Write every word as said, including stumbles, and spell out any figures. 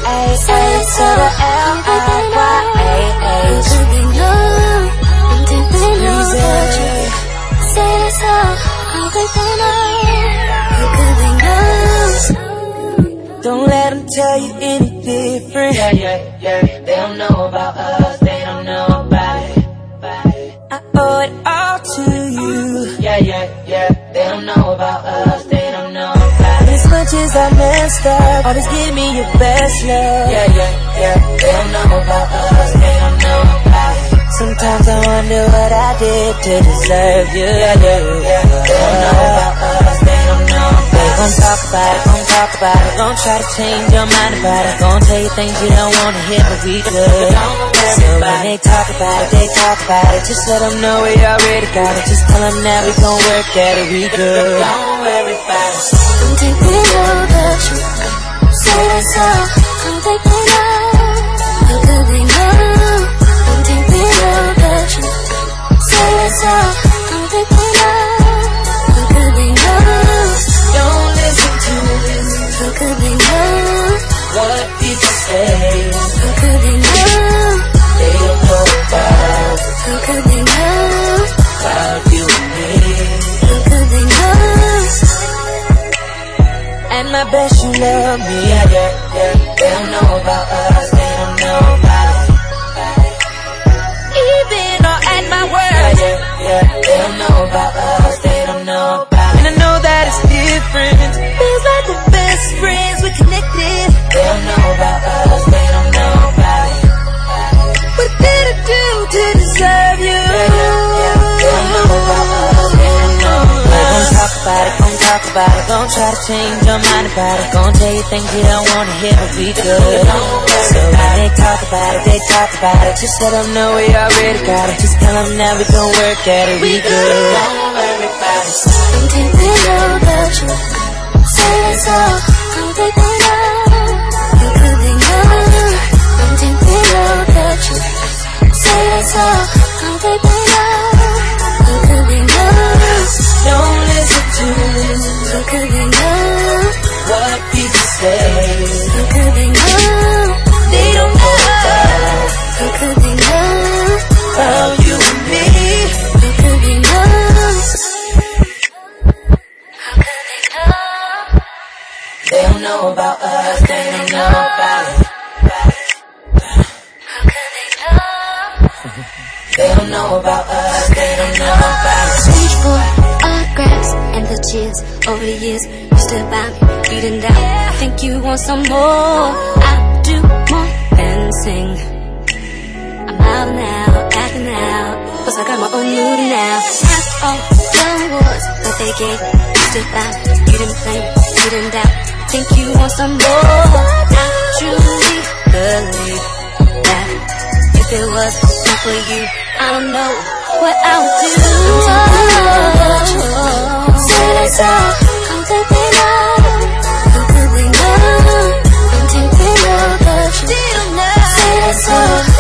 A A to the L I Y A H. Don't let them tell you any different. Yeah, yeah, yeah. They don't know about us. They don't know about it. I owe it all to you. Yeah, yeah, yeah. They don't know about us. They don't know about it. As much as I messed up, always give me your best love. Yeah, yeah, yeah. They don't know about us. They don't know about it. Sometimes I wonder what I did to deserve you. Yeah, yeah, yeah. They don't know about us. They don't know about it. They gon' talk about it, gon' talk about it, gon' try to change your mind about it, gon' tell you things you don't wanna hear, but we good. So when they talk about it, they talk about it. Just let them know we already got it. Just tell them that we gon' work at it, we good. Don't worry about it. Don't think we know the truth. Say that's all. Don't think we know. How could we know? Don't think we know the truth. Say that's all. Don't think we know. How could we know? Don't listen to this. How could we know? What people say. How could we know? They don't know about How could we know? about you and me. How could we know? And I bet you love me. Yeah, yeah, yeah. They don't know about us. They don't know about it. Even or at my Yeah, worst. yeah, yeah. They don't know about us. They don't know about it. And I know that it's different. Feels like we're best friends, we're connected. They don't know about us. They don't know about it. What did I do to deserve you? Yeah, yeah, yeah. They don't know about us. They don't know They about gon' us. talk about it, gon' talk about it, gon' try to change your mind about it, gon' tell you things you don't wanna hear, but we good. So when they talk about it, they talk about it. Just let them know we already got it. Just tell them now we gon' work at it, we good. Don't worry about it. Don't think we know the truth. Say that's all. Don't think we know. How could we know? Don't think we know the truth. Say that's all. Don't think we know. How could we know? Don't listen to this. How could we know? What people say. How could we know? They don't know about How could we know? about you and me. How could we know? How could we know? They don't know about us. They don't know about it. How could they know? They don't know about us. They don't know about it. Reach for autographs and the cheers. Over the years, you stood by me, beating down. I think you want some more. I do more than sing. I'm out now, acting out. Plus I got my own mood now. Past all the awards that they gave me, you stood by me, you didn't play me, you didn't doubt. I think you want some more. I truly believe that if it was not for you, I don't know what I would do. Say that's all. Don't think we know. How could we know? Don't think we know the truth. Say that's all.